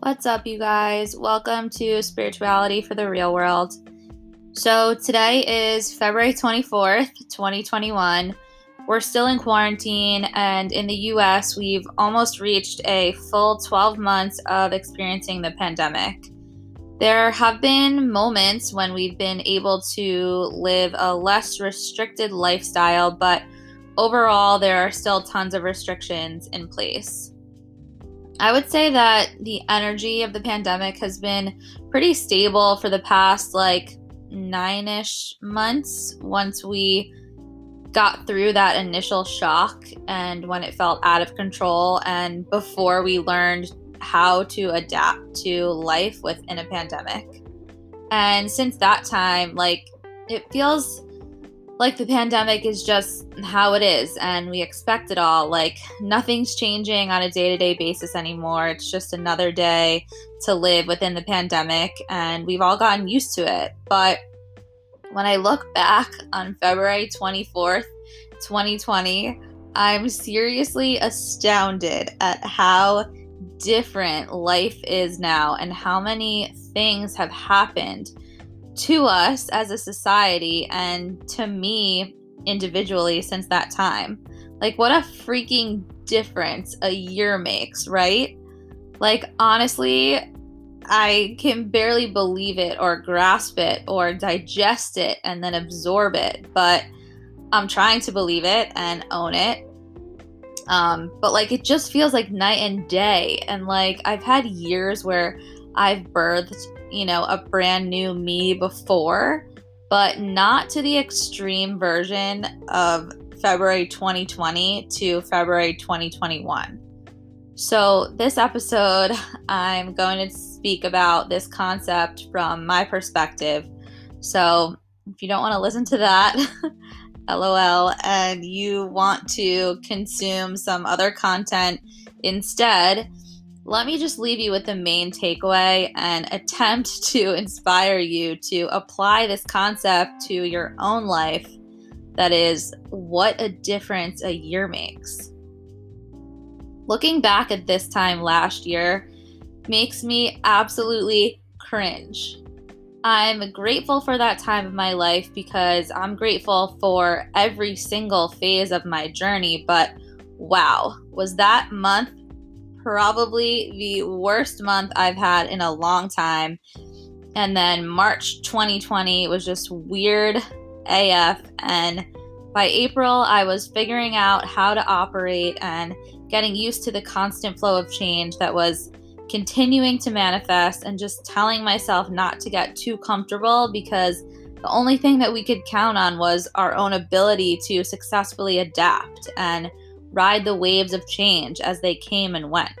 What's up, you guys? Welcome to Spirituality for the Real World. So today is February 24th, 2021. We're still in quarantine, and in the US, we've almost reached a full 12 months of experiencing the pandemic. There have been moments when we've been able to live a less restricted lifestyle, but overall, there are still tons of restrictions in place. I would say that the energy of the pandemic has been pretty stable for the past 9-ish months once we got through that initial shock and when it felt out of control and before we learned how to adapt to life within a pandemic. And since that time, it feels like the pandemic is just how it is and we expect it all. Nothing's changing on a day-to-day basis anymore. It's just another day to live within the pandemic and we've all gotten used to it. But when I look back on February 24th, 2020, I'm seriously astounded at how different life is now and how many things have happened to us as a society and to me individually since that time. What a freaking difference a year makes, right? Honestly, I can barely believe it or grasp it or digest it and then absorb it, but I'm trying to believe it and own it. But it just feels like night and day. And I've had years where I've birthed a brand new me before, but not to the extreme version of February 2020 to February 2021. So this episode, I'm going to speak about this concept from my perspective. So if you don't want to listen to that, LOL, and you want to consume some other content instead, let me just leave you with the main takeaway and attempt to inspire you to apply this concept to your own life. That is, what a difference a year makes. Looking back at this time last year makes me absolutely cringe. I'm grateful for that time of my life because I'm grateful for every single phase of my journey, but wow, was that month probably the worst month I've had in a long time. And then March 2020 was just weird AF. And by April, I was figuring out how to operate and getting used to the constant flow of change that was continuing to manifest and just telling myself not to get too comfortable because the only thing that we could count on was our own ability to successfully adapt and ride the waves of change as they came and went.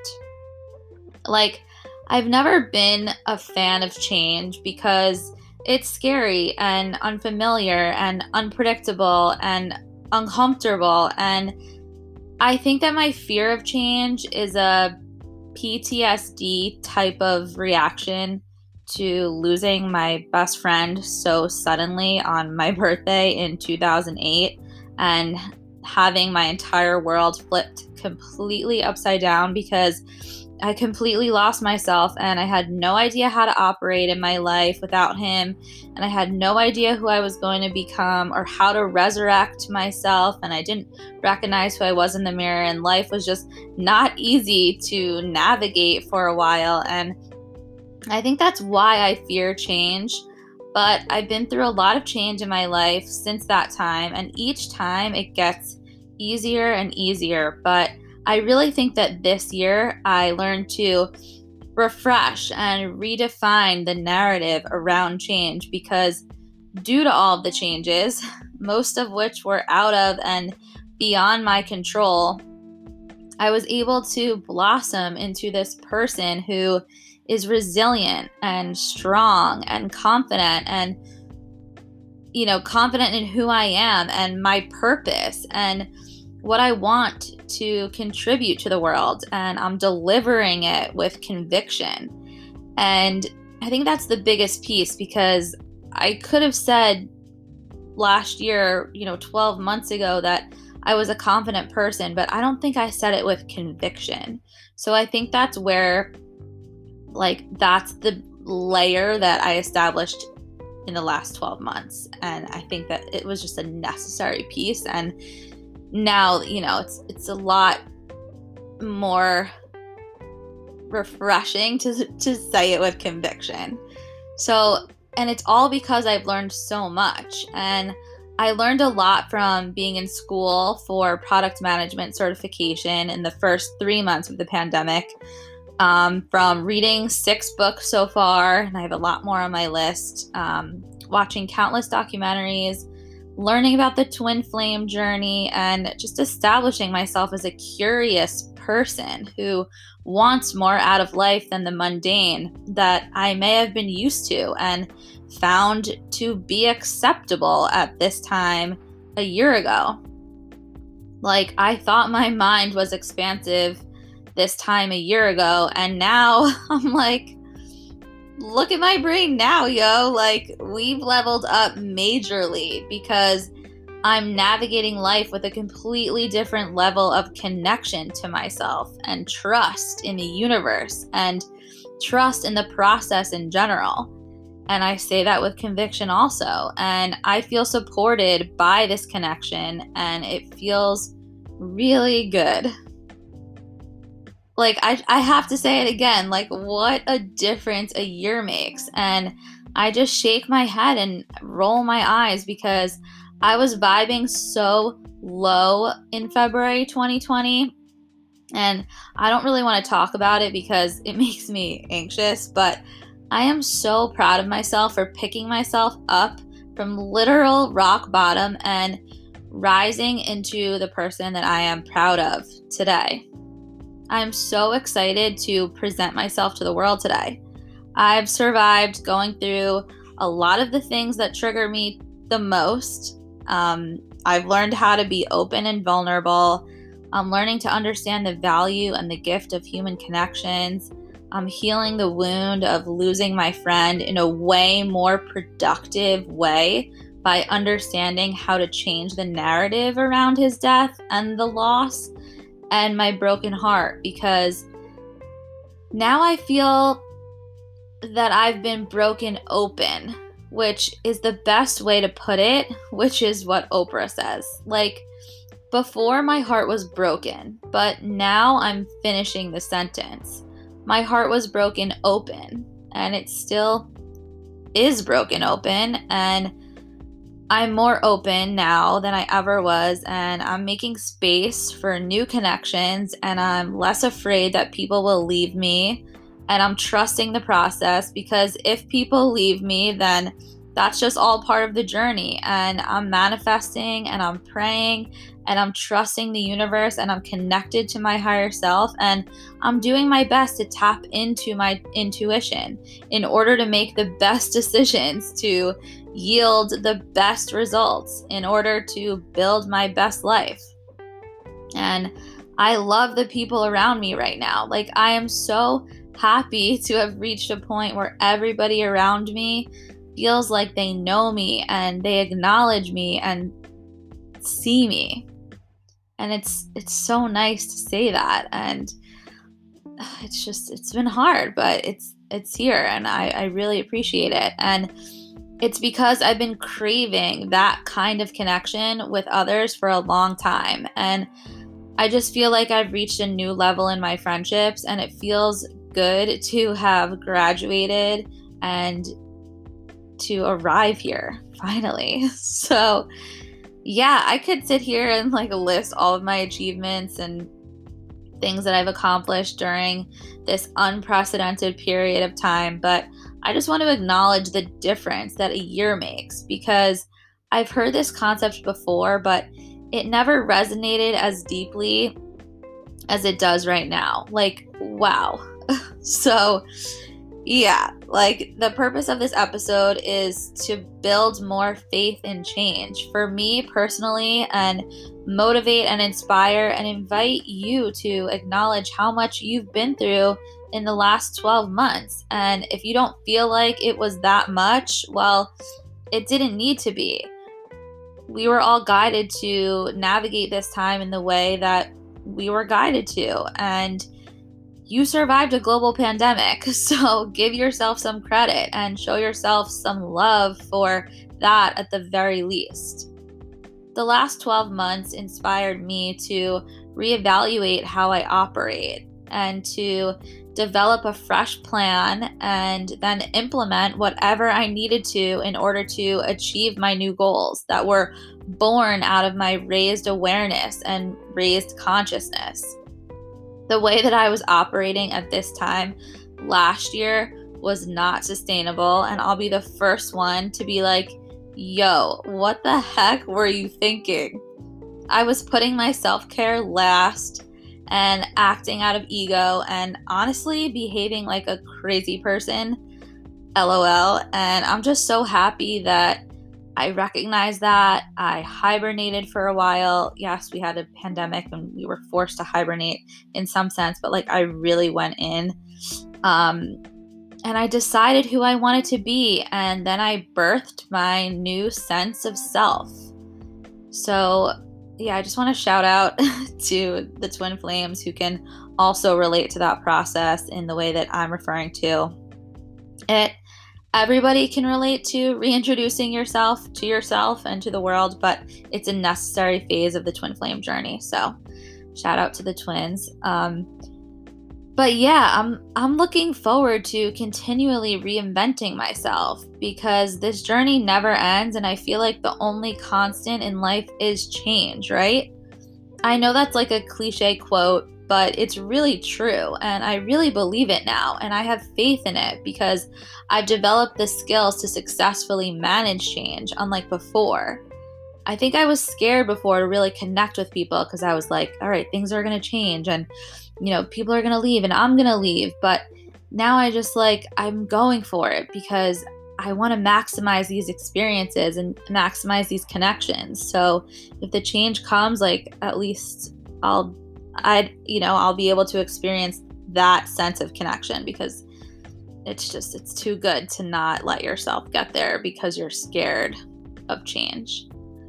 I've never been a fan of change because it's scary and unfamiliar and unpredictable and uncomfortable. And I think that my fear of change is a PTSD type of reaction to losing my best friend so suddenly on my birthday in 2008 and having my entire world flipped completely upside down because I completely lost myself and I had no idea how to operate in my life without him, and I had no idea who I was going to become or how to resurrect myself, and I didn't recognize who I was in the mirror, and life was just not easy to navigate for a while. And I think that's why I fear change. But I've been through a lot of change in my life since that time, and each time it gets easier and easier. But I really think that this year I learned to refresh and redefine the narrative around change because due to all of the changes, most of which were out of and beyond my control, I was able to blossom into this person who is resilient and strong and confident and confident in who I am and my purpose and what I want to contribute to the world, and I'm delivering it with conviction. And I think that's the biggest piece because I could have said last year, 12 months ago that I was a confident person, but I don't think I said it with conviction. So I think that's where Like, that's the layer that I established in the last 12 months. And I think that it was just a necessary piece. And now, it's a lot more refreshing to say it with conviction. So, and it's all because I've learned so much. And I learned a lot from being in school for product management certification in the first 3 months of the pandemic, from reading 6 books so far, and I have a lot more on my list, watching countless documentaries, learning about the twin flame journey, and just establishing myself as a curious person who wants more out of life than the mundane that I may have been used to and found to be acceptable at this time a year ago. Like, I thought my mind was expansive this time a year ago, and now I'm like, look at my brain now, yo. Like, we've leveled up majorly because I'm navigating life with a completely different level of connection to myself and trust in the universe and trust in the process in general. And I say that with conviction also. And I feel supported by this connection, and it feels really good. Like, I have to say it again, like, what a difference a year makes. And I just shake my head and roll my eyes because I was vibing so low in February 2020. And I don't really want to talk about it because it makes me anxious, but I am so proud of myself for picking myself up from literal rock bottom and rising into the person that I am proud of today. I'm so excited to present myself to the world today. I've survived going through a lot of the things that trigger me the most. I've learned how to be open and vulnerable. I'm learning to understand the value and the gift of human connections. I'm healing the wound of losing my friend in a way more productive way by understanding how to change the narrative around his death and the loss and my broken heart, because now I feel that I've been broken open, which is the best way to put it, which is what Oprah says. Like, before my heart was broken, but now I'm finishing the sentence. My heart was broken open, and it still is broken open, and I'm more open now than I ever was, and I'm making space for new connections, and I'm less afraid that people will leave me, and I'm trusting the process, because if people leave me, then that's just all part of the journey, and I'm manifesting, and I'm praying, and I'm trusting the universe, and I'm connected to my higher self, and I'm doing my best to tap into my intuition in order to make the best decisions, to yield the best results, in order to build my best life. And I love the people around me right now. Like, I am so happy to have reached a point where everybody around me feels like they know me and they acknowledge me and see me. And it's so nice to say that. And it's been hard, but it's here, and I really appreciate it. And it's because I've been craving that kind of connection with others for a long time. And I just feel like I've reached a new level in my friendships, and it feels good to have graduated and to arrive here finally. So yeah, I could sit here and like list all of my achievements and things that I've accomplished during this unprecedented period of time, but I just want to acknowledge the difference that a year makes, because I've heard this concept before, but it never resonated as deeply as it does right now. Like, wow. So yeah, like, the purpose of this episode is to build more faith in change for me personally, and motivate and inspire and invite you to acknowledge how much you've been through in the last 12 months. And if you don't feel like it was that much, well, it didn't need to be. We were all guided to navigate this time in the way that we were guided to. And you survived a global pandemic, so give yourself some credit and show yourself some love for that at the very least. The last 12 months inspired me to reevaluate how I operate and to develop a fresh plan and then implement whatever I needed to in order to achieve my new goals that were born out of my raised awareness and raised consciousness. The way that I was operating at this time last year was not sustainable, and I'll be the first one to be like, yo, what the heck were you thinking? I was putting my self-care last and acting out of ego and honestly behaving like a crazy person, LOL. And I'm just so happy that I recognized that. I hibernated for a while. Yes, we had a pandemic and we were forced to hibernate in some sense, but like I really went in. And I decided who I wanted to be, and then I birthed my new sense of self. So yeah, I just want to shout out to the twin flames who can also relate to that process in the way that I'm referring to it. Everybody can relate to reintroducing yourself to yourself and to the world, but it's a necessary phase of the twin flame journey. So shout out to the twins. But yeah, I'm looking forward to continually reinventing myself because this journey never ends, and I feel like the only constant in life is change, right? I know that's like a cliche quote, but it's really true, and I really believe it now, and I have faith in it because I've developed the skills to successfully manage change, unlike before. I think I was scared before to really connect with people because I was like, all right, things are going to change, and people are going to leave and I'm going to leave. But now I'm going for it because I want to maximize these experiences and maximize these connections. So if the change comes, like at least I'll be able to experience that sense of connection because it's too good to not let yourself get there because you're scared of change.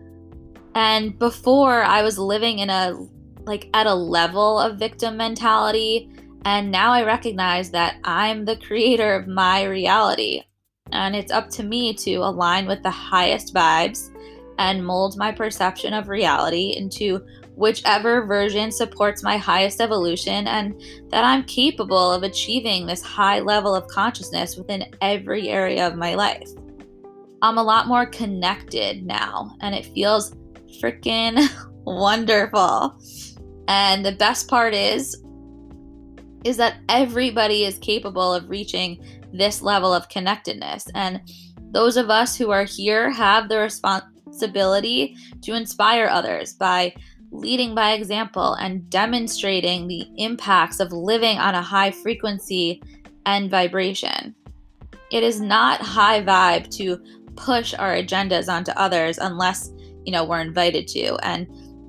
And before I was living in at a level of victim mentality, and now I recognize that I'm the creator of my reality, and it's up to me to align with the highest vibes and mold my perception of reality into whichever version supports my highest evolution, and that I'm capable of achieving this high level of consciousness within every area of my life. I'm a lot more connected now, and it feels freaking wonderful. And the best part is that everybody is capable of reaching this level of connectedness. And those of us who are here have the responsibility to inspire others by leading by example and demonstrating the impacts of living on a high frequency and vibration. It is not high vibe to push our agendas onto others unless, we're invited to. And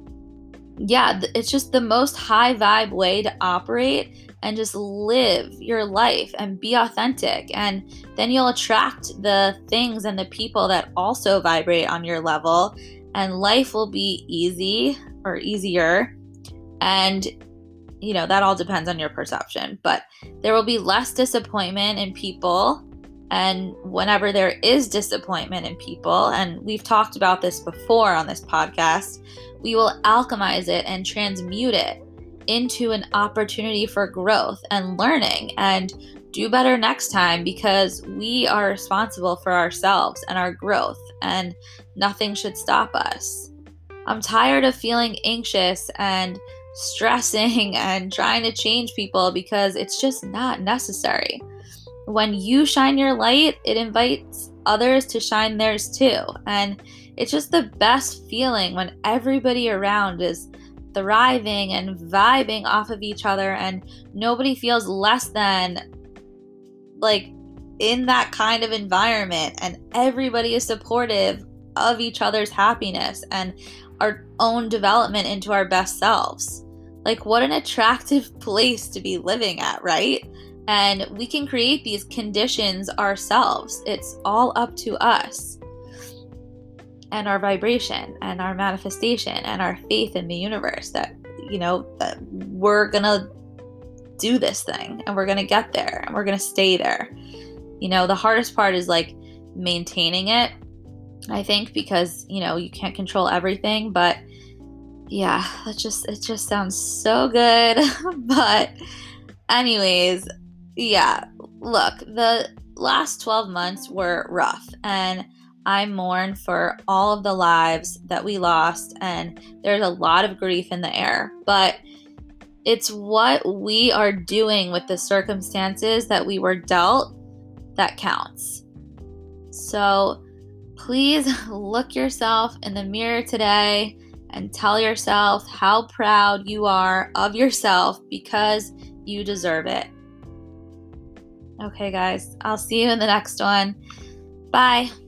yeah, it's just the most high vibe way to operate and just live your life and be authentic. And then you'll attract the things and the people that also vibrate on your level, and life will be easy or easier. And, that all depends on your perception, but there will be less disappointment in people. And whenever there is disappointment in people, and we've talked about this before on this podcast, we will alchemize it and transmute it into an opportunity for growth and learning and do better next time, because we are responsible for ourselves and our growth, and nothing should stop us. I'm tired of feeling anxious and stressing and trying to change people because it's just not necessary. When you shine your light, it invites others to shine theirs too. And it's just the best feeling when everybody around is thriving and vibing off of each other, and nobody feels less than, in that kind of environment, and everybody is supportive of each other's happiness and our own development into our best selves. What an attractive place to be living at, right? And we can create these conditions ourselves. It's all up to us and our vibration and our manifestation and our faith in the universe that, that we're gonna do this thing, and we're going to get there, and we're going to stay there. The hardest part is like maintaining it, I think, because, you can't control everything, but yeah, it just sounds so good. But anyways, yeah, look, the last 12 months were rough, and I mourn for all of the lives that we lost, and there's a lot of grief in the air, but it's what we are doing with the circumstances that we were dealt that counts. So please look yourself in the mirror today and tell yourself how proud you are of yourself, because you deserve it. Okay, guys, I'll see you in the next one. Bye.